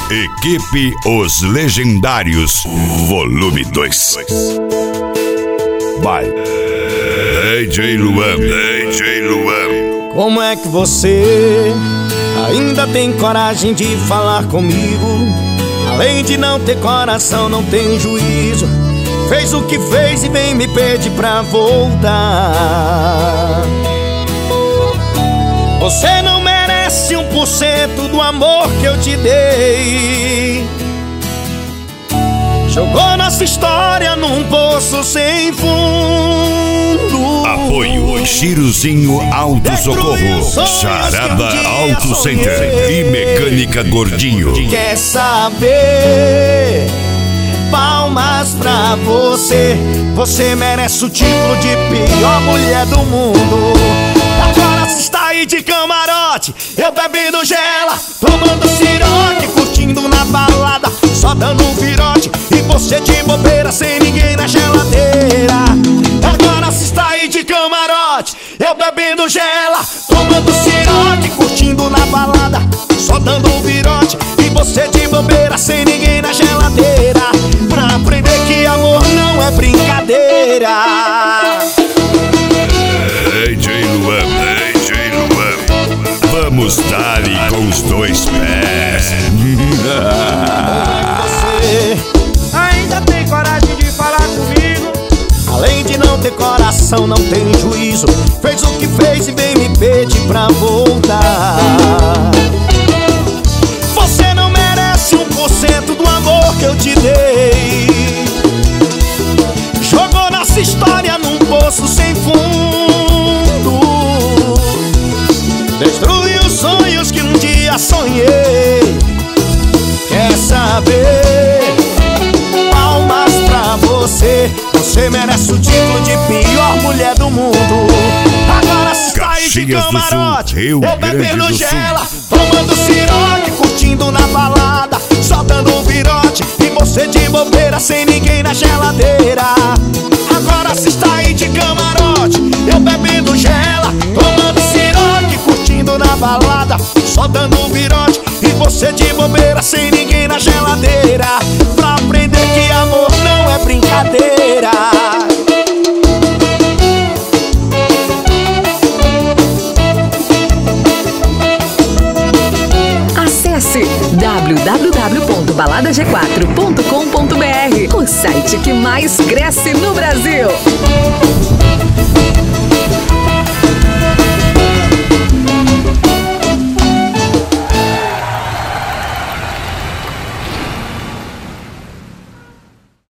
Equipe Os Legendários, volume 2. Vai. DJ Luan. Como é que você ainda tem coragem de falar comigo? Além de não ter coração, não tem juízo. Fez o que fez e vem me pedir pra voltar. Você não merece 1% do amor que eu te dei. Jogou nossa história num poço sem fundo. Apoio Chiruzinho Auto Socorro, Charada Auto Center e Mecânica Gordinho. Quer saber? Palmas pra você. Você merece o título de pior mulher do mundo. Agora você está aí de camarote, eu bebendo gela, tomando ciroque, curtindo na balada, só dando um virote. E você de bobeira, sem ninguém na geladeira. Agora você está aí de camarote, eu bebendo gela, tomando ciroque, curtindo na balada, só dando um virote. E você de bobeira, sem ninguém na geladeira. Pra aprender que amor não é brincadeira. DJ Luan. Vamos dar-lhe com os dois pés. Você ainda tem coragem de falar comigo? Além de não ter coração, não tem juízo. Fez o que fez e vem me pedir pra voltar. Você não merece 1% do amor que eu te dei. Jogou nossa história num poço sem fundo. Destruiu os sonhos que um dia sonhei. Quer saber? Palmas pra você. Você merece o título de pior mulher do mundo. Agora se sai de camarote, eu bebendo gela, tomando ciroque, curtindo na balada, só dando um virote. E você de bobeira, sem ninguém na geladeira. Agora se está aí de camarote, eu bebendo gela, tomando ciroque, curtindo na balada, só dando um virote. E você de bobeira, sem ninguém na geladeira. Pra aprender que amor não é brincadeira. Acesse www.baladag4.com.br, o site que mais cresce no Brasil.